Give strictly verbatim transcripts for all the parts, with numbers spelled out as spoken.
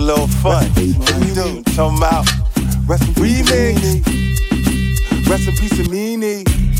little fun. What you do? Talking about rest in remix. Rest in peace of Nene.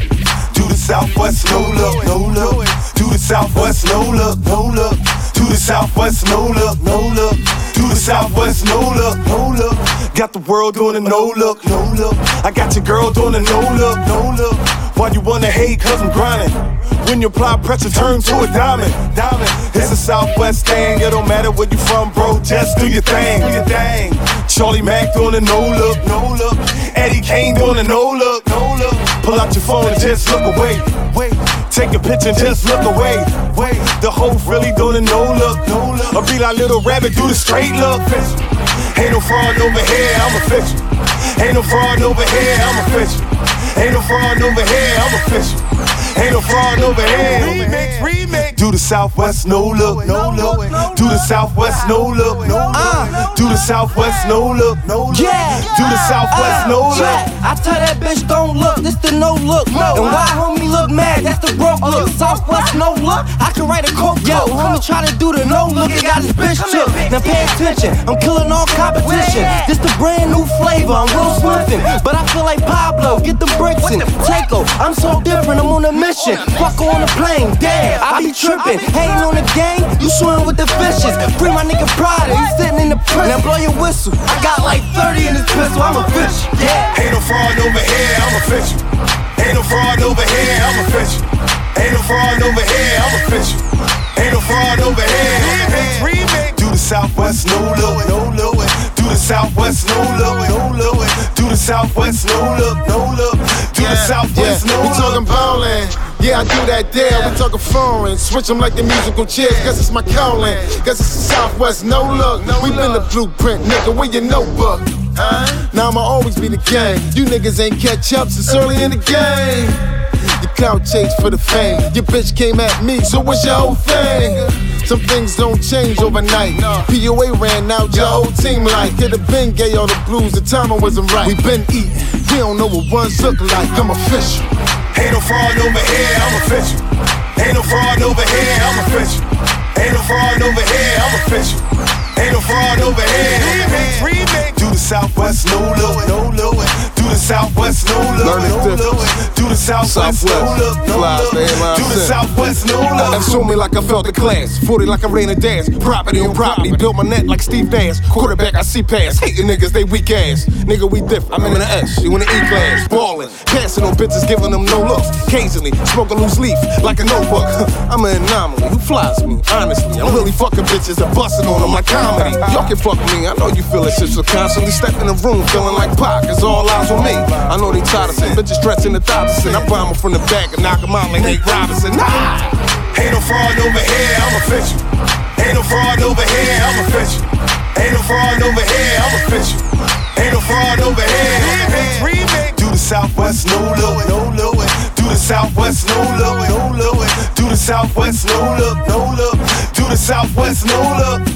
Do the Southwest, no look, no look. Do the Southwest, no look, no look. Do the Southwest, no look, no look. Do the Southwest, no look, no look. Got the world doing a no look, no look. I got your girl doing a no look, no look. Why you wanna hate? Cause I'm grinding. When you apply pressure, turn to a diamond, diamond. It's a Southwest thing. It don't matter where you from, bro. Just do your thing, do your thing. Charlie Mack doing a no look, no look. Eddie Kane doing a no look, no look. Pull out your phone and just look away. Wait, take a picture and just look away. Wait, the hoe really doing a no look, no look. Or be like Little Rabbit, do the straight look. Ain't no fraud over here, I'm official. Ain't no fraud over here, I'm official. Ain't no fraud over here, I'm official. Ain't no fraud over here. Remix, remix. Do the Southwest, no look, no look. Do the Southwest, no look, no look. Do the Southwest, no look, no look. Yeah. Do the Southwest, no look. Yeah. I tell that bitch don't look, this the no look. And why homie look mad, that's the broke look. Southwest no look, I can write a quote. Yo, homie try to do the no look, he got his bitch chip. Now pay attention, I'm killing all competition. This the brand new flavor, I'm Will Smithing. But I feel like Pablo, get the bricks in. Takeo, I'm so different, I'm on a mission. Fuck on the plane, damn, I be tripping. Hating on the game, you swimming with the fishes. Free my nigga Prada, he's sitting in the prison. Now blow your whistle, I got like thirty in this pistol, I'm a fish, yeah. Ain't no fraud over here, I'm official. Ain't no fraud over here, I'm official. Ain't no fraud over here, I'm official. Ain't no fraud over here. Remix, remix. Do the Southwest, no look, no look. Do the Southwest, no look, no look. Do the Southwest, no look, no look. Do the Southwest, no look. We talking bowling. Yeah, I do that there. We talking foreign. Switch them like the musical chairs, cause it's my calling. Cause it's the Southwest, no look. We been the blueprint, nigga, where your notebook? Uh, now I'ma always be the gang. You niggas ain't catch up since early in the game. You clout chase for the fame. Your bitch came at me, so what's your whole thing? Some things don't change overnight. P O A ran out, your whole team like. Could've been gay, all the blues, the timing wasn't right. We been eating, we don't know what ones look like. I'm official. Ain't no fraud over here, I'm official. Ain't no fraud over here, I'm official. Ain't no fraud over here, I'm official. Ain't no fraud over here. Remix, remix. Do the Southwest, no look, no look. Do the Southwest, no look, no look. Do the Southwest, no look, no look. Do the Southwest, no look. Show me like I felt the class, forty like I ran a dance. Property on property, built my net like Steve Nash. Quarterback, I see pass, hating niggas, they weak ass. Nigga, we different, I'm in the S, you in the E class. Ballin', passing on bitches, giving them no looks. Occasionally, smoke a loose leaf like a notebook. I'm an anomaly, who flies me? Honestly, I'm really fucking bitches and busting on them like comedy. Y'all can fuck with me, I know you feel that shit, so constantly step in the room feeling like Pac, it's all eyes on me. I know they tired of saying bitches stretching the thoughts and I bomb them from the back and knock them out like Nate Robinson. Nah! Ain't no fraud over here, I'm official. Ain't no fraud over here, I'm official. Ain't no fraud over here, I'm official. Ain't no fraud over here. Remix, remix. Do the Southwest, no look, no look. Do the Southwest, no look, no look. Do the Southwest, no look, no look. Do the Southwest, no look.